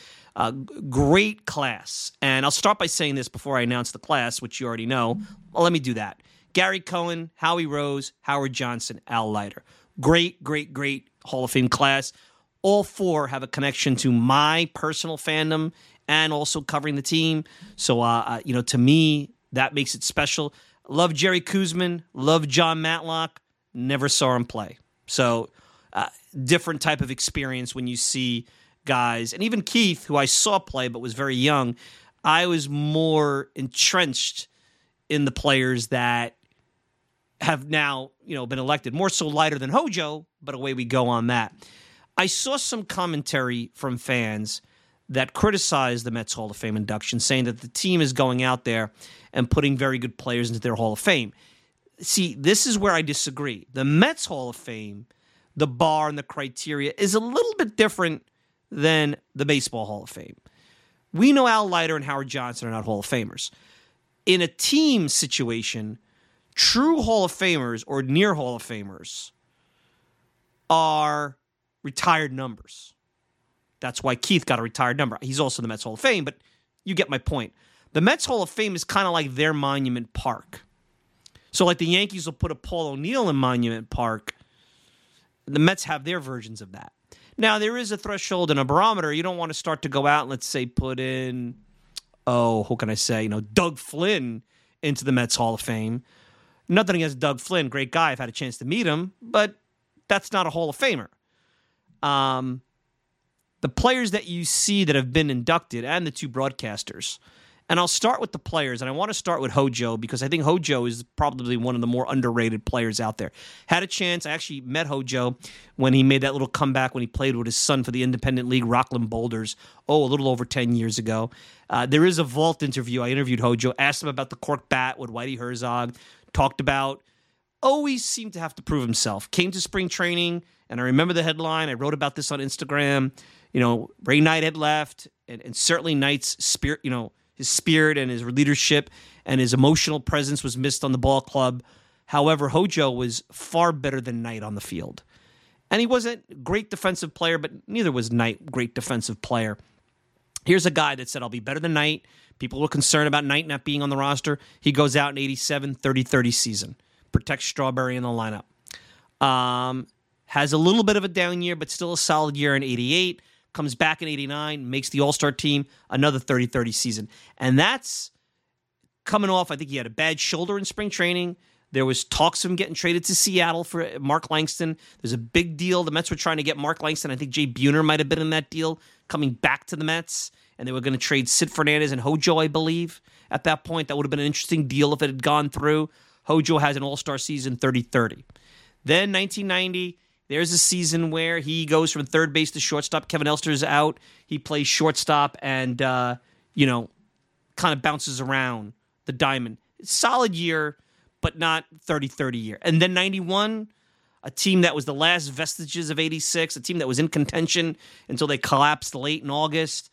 Great class. And I'll start by saying this before I announce the class, which you already know. Well, let me do that. Gary Cohen, Howie Rose, Howard Johnson, Al Leiter. Great, great, great Hall of Fame class. All four have a connection to my personal fandom and also covering the team. So, to me, that makes it special. Love Jerry Koosman. Love John Matlock. Never saw him play. So, different type of experience when you see guys, and even Keith, who I saw play but was very young, I was more entrenched in the players that have now, been elected. More so Leiter than Hojo, but away we go on that. I saw some commentary from fans that criticized the Mets Hall of Fame induction, saying that the team is going out there and putting very good players into their Hall of Fame. See, this is where I disagree. The Mets Hall of Fame, the bar and the criteria is a little bit different than the Baseball Hall of Fame. We know Al Leiter and Howard Johnson are not Hall of Famers. In a team situation, true Hall of Famers or near Hall of Famers are retired numbers. That's why Keith got a retired number. He's also in the Mets Hall of Fame, but you get my point. The Mets Hall of Fame is kind of like their Monument Park. So like the Yankees will put a Paul O'Neill in Monument Park, the Mets have their versions of that. Now, there is a threshold and a barometer. You don't want to start to go out and, let's say, put in, who can I say, Doug Flynn into the Mets Hall of Fame. Nothing against Doug Flynn, great guy. I've had a chance to meet him, but that's not a Hall of Famer. The players that you see that have been inducted and the two broadcasters, and I'll start with the players, and I want to start with Hojo because I think Hojo is probably one of the more underrated players out there. Had a chance, I actually met Hojo when he made that little comeback when he played with his son for the Independent League, Rockland Boulders, a little over 10 years ago. There is a Vault interview. I interviewed Hojo, asked him about the cork bat with Whitey Herzog, talked about, always seemed to have to prove himself. Came to spring training, and I remember the headline. I wrote about this on Instagram. Ray Knight had left, and certainly Knight's spirit, his spirit and his leadership and his emotional presence was missed on the ball club. However, Hojo was far better than Knight on the field. And he wasn't a great defensive player, but neither was Knight great defensive player. Here's a guy that said, I'll be better than Knight, People were concerned about Knight not being on the roster. He goes out in 87, 30-30 season. Protects Strawberry in the lineup. Has a little bit of a down year, but still a solid year in 88. Comes back in 89, makes the All-Star team, another 30-30 season. And that's coming off, I think he had a bad shoulder in spring training. There was talks of him getting traded to Seattle for Mark Langston. There's a big deal. The Mets were trying to get Mark Langston. I think Jay Buhner might have been in that deal, coming back to the Mets. And they were going to trade Sid Fernandez and Hojo, I believe, at that point. That would have been an interesting deal if it had gone through. Hojo has an All-Star season, 30-30. Then 1990, there's a season where he goes from third base to shortstop. Kevin Elster's out. He plays shortstop and, kind of bounces around the diamond. Solid year, but not 30-30 year. And then 91, a team that was the last vestiges of 86, a team that was in contention until they collapsed late in August.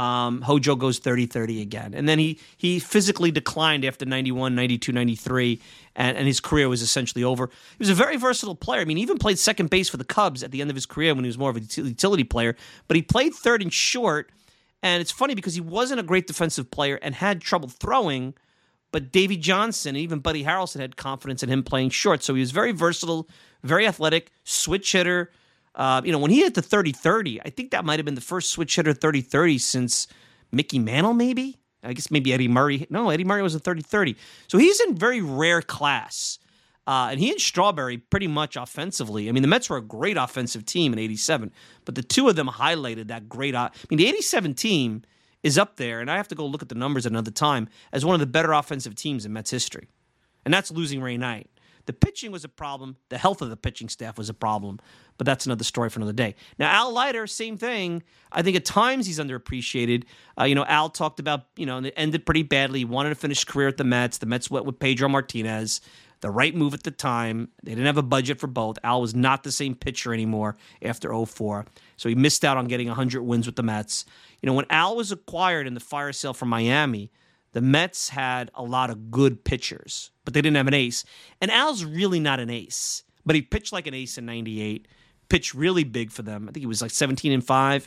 Hojo goes 30-30 again. And then he physically declined after 91, 92, 93, and his career was essentially over. He was a very versatile player. I mean, he even played second base for the Cubs at the end of his career when he was more of a utility player. But he played third and short, and it's funny because he wasn't a great defensive player and had trouble throwing, but Davey Johnson and even Buddy Harrelson had confidence in him playing short. So he was very versatile, very athletic, switch hitter. When he hit the 30-30, I think that might have been the first switch hitter 30-30 since Mickey Mantle, maybe? I guess maybe Eddie Murray. No, Eddie Murray was a 30-30. So he's in very rare class. And he and Strawberry pretty much offensively. I mean, the Mets were a great offensive team in 87, but the two of them highlighted that great. The 87 team is up there, and I have to go look at the numbers another time, as one of the better offensive teams in Mets history. And that's losing Ray Knight. The pitching was a problem. The health of the pitching staff was a problem. But that's another story for another day. Now, Al Leiter, same thing. I think at times he's underappreciated. Al talked about, it ended pretty badly. He wanted to finish his career at the Mets. The Mets went with Pedro Martinez. The right move at the time. They didn't have a budget for both. Al was not the same pitcher anymore after 04. So he missed out on getting 100 wins with the Mets. When Al was acquired in the fire sale from Miami, the Mets had a lot of good pitchers, but they didn't have an ace. And Al's really not an ace, but he pitched like an ace in 98, pitched really big for them. I think he was like 17-5.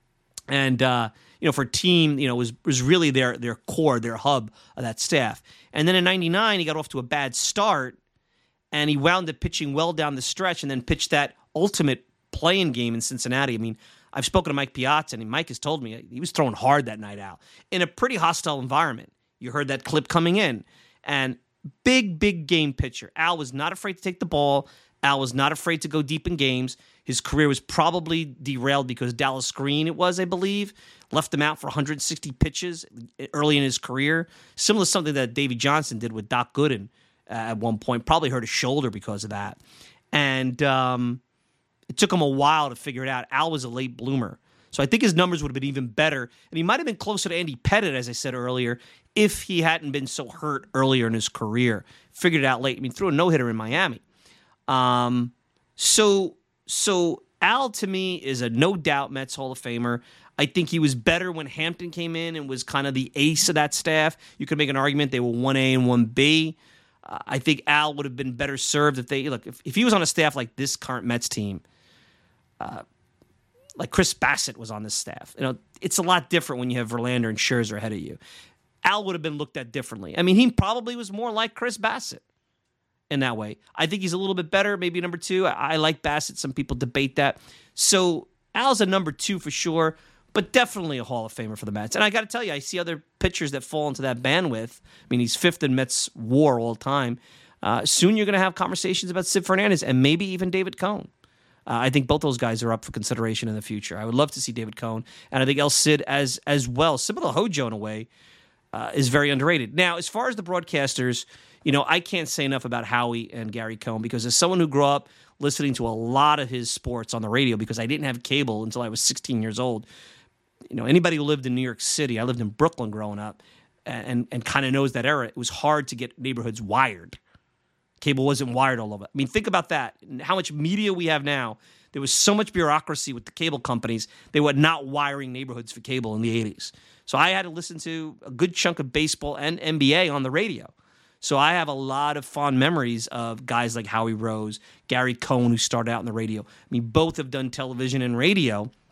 And, for a team, was really their core, their hub of that staff. And then in 99, he got off to a bad start, and he wound up pitching well down the stretch and then pitched that ultimate play-in game in Cincinnati. I mean, I've spoken to Mike Piazza, and Mike has told me he was throwing hard that night out in a pretty hostile environment. You heard that clip coming in. And big game pitcher. Al was not afraid to take the ball. Al was not afraid to go deep in games. His career was probably derailed because Dallas Green, it was, I believe, left him out for 160 pitches early in his career. Similar to something that Davey Johnson did with Doc Gooden at one point. Probably hurt his shoulder because of that. And it took him a while to figure it out. Al was a late bloomer. So I think his numbers would have been even better. And he might have been closer to Andy Pettitte, as I said earlier, if he hadn't been so hurt earlier in his career. Figured it out late. I mean, threw a no-hitter in Miami. So Al, to me, is a no-doubt Mets Hall of Famer. I think he was better when Hampton came in and was kind of the ace of that staff. You could make an argument they were 1A and 1B. I think Al would have been better served if he was on a staff like this current Mets team, like Chris Bassett was on this staff. It's a lot different when you have Verlander and Scherzer ahead of you. Al would have been looked at differently. I mean, he probably was more like Chris Bassett in that way. I think he's a little bit better, maybe number 2. I like Bassett. Some people debate that. So Al's a number 2 for sure, but definitely a Hall of Famer for the Mets. And I got to tell you, I see other pitchers that fall into that bandwidth. I mean, he's 5th in Mets WAR all time. Soon you're going to have conversations about Sid Fernandez and maybe even David Cone. I think both those guys are up for consideration in the future. I would love to see David Cone, and I think El Cid as well. Similar to Hojo in a way, is very underrated. Now, as far as the broadcasters, I can't say enough about Howie and Gary Cohn because as someone who grew up listening to a lot of his sports on the radio because I didn't have cable until I was 16 years old. Anybody who lived in New York City, I lived in Brooklyn growing up, and kind of knows that era. It was hard to get neighborhoods wired. Cable wasn't wired all over. I mean, think about that. How much media we have now. There was so much bureaucracy with the cable companies. They were not wiring neighborhoods for cable in the 80s. So I had to listen to a good chunk of baseball and NBA on the radio. So I have a lot of fond memories of guys like Howie Rose, Gary Cohn, who started out in the radio. I mean, both have done television and radio.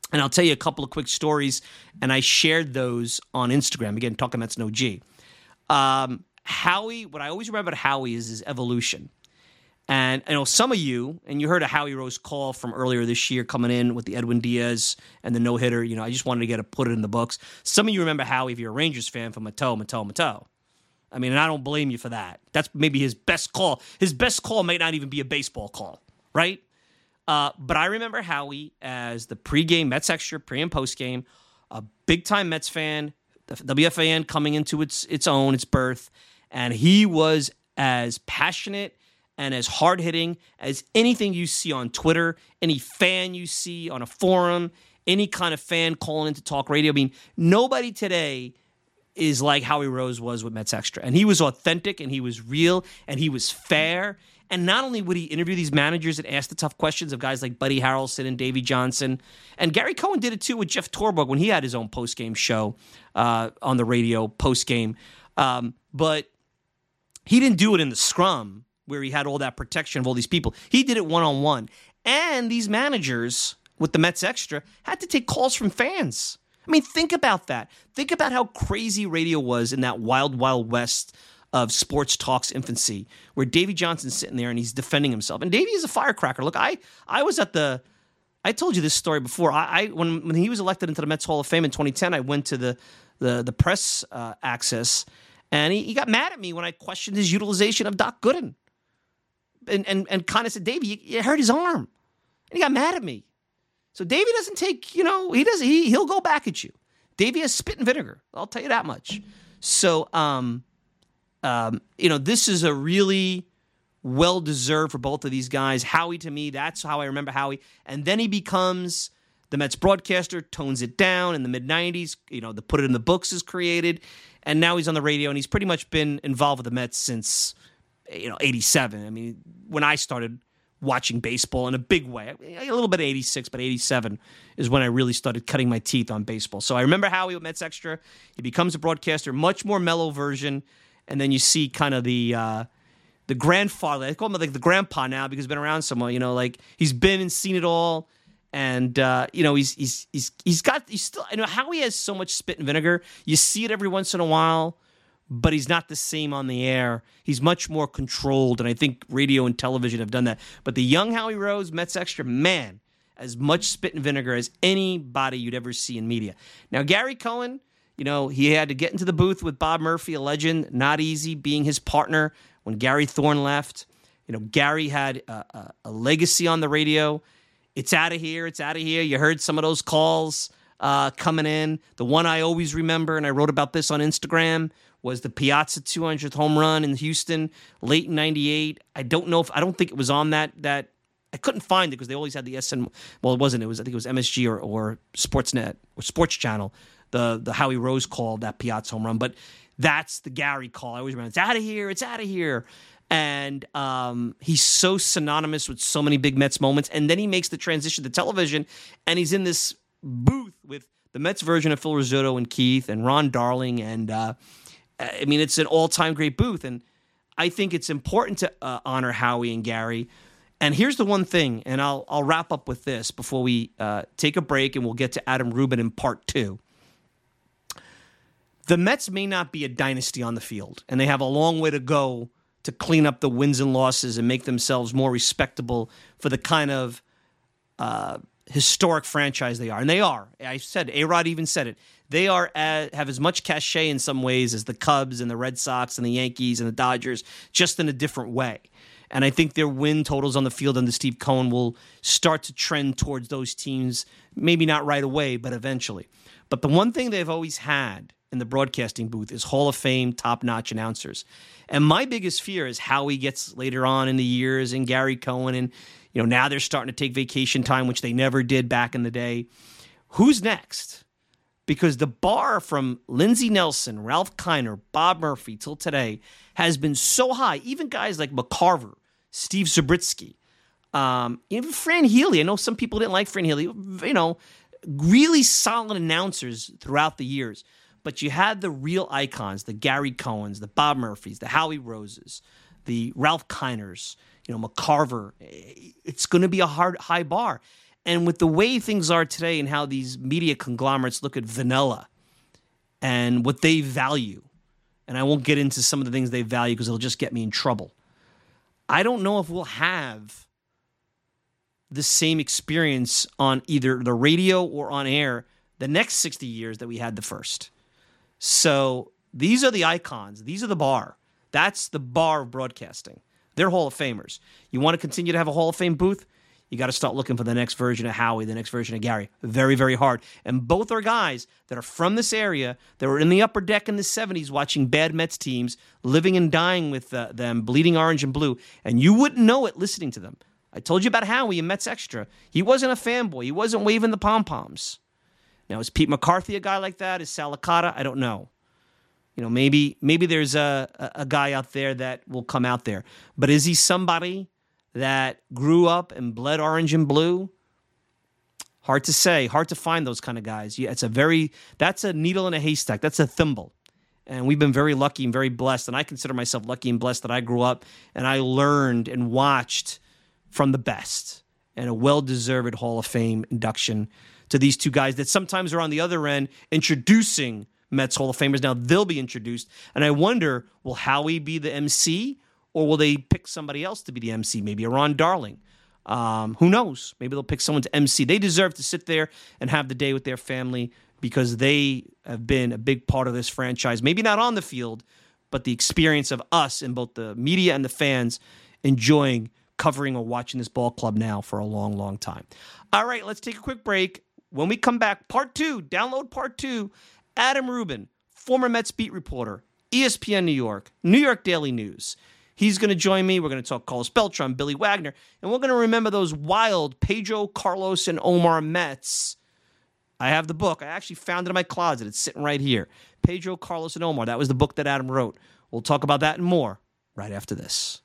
And I'll tell you a couple of quick stories, and I shared those on Instagram. Again, Talking Mets No G. Howie, what I always remember about Howie is his evolution. And I know some of you, and you heard a Howie Rose call from earlier this year coming in with the Edwin Diaz and the no-hitter. You know, I just wanted to put it in the books. Some of you remember Howie, if you're a Rangers fan, from Matteau. I mean, and I don't blame you for that. That's maybe his best call. His best call might not even be a baseball call, right? But I remember Howie as the pregame Mets Extra, pre- and postgame, a big-time Mets fan, the WFAN coming into its birth, and he was as passionate and as hard-hitting as anything you see on Twitter, any fan you see on a forum, any kind of fan calling into talk radio. I mean, nobody today is like Howie Rose was with Mets Extra. And he was authentic, and he was real, and he was fair. And not only would he interview these managers and ask the tough questions of guys like Buddy Harrelson and Davey Johnson, and Gary Cohen did it too with Jeff Torborg when he had his own postgame show on the radio postgame. But he didn't do it in the scrum where he had all that protection of all these people. He did it one-on-one. And these managers with the Mets Extra had to take calls from fans. I mean, think about that. Think about how crazy radio was in that wild, wild west of sports talk's infancy, where Davey Johnson's sitting there and he's defending himself. And Davey is a firecracker. Look, I was at the – I told you this story before. When he was elected into the Mets Hall of Fame in 2010, I went to the press access, and he got mad at me when I questioned his utilization of Doc Gooden. And kind of said, Davey, you hurt his arm. And he got mad at me. So Davey doesn't take, he'll go back at you. Davey has spit and vinegar. I'll tell you that much. So, this is a really well-deserved for both of these guys. Howie, to me, that's how I remember Howie. And then he becomes the Mets broadcaster, tones it down in the mid-'90s. The Put It in the Books is created. And now he's on the radio, and he's pretty much been involved with the Mets since 87. I mean, when I started watching baseball in a big way, a little bit of 86, but 87 is when I really started cutting my teeth on baseball. So I remember Howie with Mets Extra. He becomes a broadcaster, much more mellow version. And then you see kind of the grandfather. I call him like the grandpa now because he's been around so much. Like he's been and seen it all. And he's still, Howie has so much spit and vinegar. You see it every once in a while, but he's not the same on the air. He's much more controlled, and I think radio and television have done that. But the young Howie Rose, Mets Extra, man, as much spit and vinegar as anybody you'd ever see in media. Now, Gary Cohen, he had to get into the booth with Bob Murphy, a legend, not easy, being his partner when Gary Thorne left. Gary had a legacy on the radio. It's out of here. It's out of here. You heard some of those calls coming in. The one I always remember, and I wrote about this on Instagram, was the Piazza 200th home run in Houston, late in 98. I don't think it was on that I couldn't find it because they always had the SN. Well, it wasn't. I think it was MSG or Sportsnet or Sports Channel. The Howie Rose called that Piazza home run, but that's the Gary call. I always remember, it's out of here. It's out of here. And he's so synonymous with so many big Mets moments. And then he makes the transition to television, and he's in this booth with the Mets version of Phil Rizzuto and Keith and Ron Darling. And, it's an all-time great booth. And I think it's important to honor Howie and Gary. And here's the one thing, and I'll wrap up with this before we take a break, and we'll get to Adam Rubin in part 2. The Mets may not be a dynasty on the field, and they have a long way to go to clean up the wins and losses and make themselves more respectable for the kind of historic franchise they are. And they are. I said, A-Rod even said it. They have as much cachet in some ways as the Cubs and the Red Sox and the Yankees and the Dodgers, just in a different way. And I think their win totals on the field under Steve Cohen will start to trend towards those teams, maybe not right away, but eventually. But the one thing they've always had in the broadcasting booth is Hall of Fame, top-notch announcers. And my biggest fear is how he gets later on in the years, and Gary Cohen, and now they're starting to take vacation time, which they never did back in the day. Who's next? Because the bar from Lindsey Nelson, Ralph Kiner, Bob Murphy till today has been so high. Even guys like McCarver, Steve Zabriskie, even Fran Healy. I know some people didn't like Fran Healy. Really solid announcers throughout the years. But you had the real icons, the Gary Cohens, the Bob Murphys, the Howie Roses, the Ralph Kiners, McCarver. It's going to be a high bar. And with the way things are today and how these media conglomerates look at vanilla and what they value, and I won't get into some of the things they value because it'll just get me in trouble. I don't know if we'll have the same experience on either the radio or on air the next 60 years that we had the first. So these are the icons. These are the bar. That's the bar of broadcasting. They're Hall of Famers. You want to continue to have a Hall of Fame booth? You got to start looking for the next version of Howie, the next version of Gary. Very, very hard. And both are guys that are from this area, that were in the upper deck in the 70s watching bad Mets teams, living and dying with them, bleeding orange and blue. And you wouldn't know it listening to them. I told you about Howie in Mets Extra. He wasn't a fanboy. He wasn't waving the pom-poms. Now, is Pete McCarthy a guy like that? Is Sal Licata? I don't know. Maybe there's a guy out there that will come out there. But is he somebody that grew up and bled orange and blue? Hard to say. Hard to find those kind of guys. Yeah, that's a needle in a haystack. That's a thimble. And we've been very lucky and very blessed. And I consider myself lucky and blessed that I grew up and I learned and watched from the best. And a well-deserved Hall of Fame induction to these two guys that sometimes are on the other end introducing Mets Hall of Famers. Now they'll be introduced. And I wonder, will Howie be the MC? Or will they pick somebody else to be the MC? Maybe a Ron Darling. Who knows? Maybe they'll pick someone to MC. They deserve to sit there and have the day with their family because they have been a big part of this franchise. Maybe not on the field, but the experience of us and both the media and the fans enjoying covering or watching this ball club now for a long, long time. All right, let's take a quick break. When we come back, part 2, download part 2, Adam Rubin, former Mets beat reporter, ESPN New York Daily News. He's going to join me. We're going to talk Carlos Beltran, Billy Wagner, and we're going to remember those wild Pedro, Carlos, and Omar Mets. I have the book. I actually found it in my closet. It's sitting right here. Pedro, Carlos, and Omar. That was the book that Adam wrote. We'll talk about that and more right after this.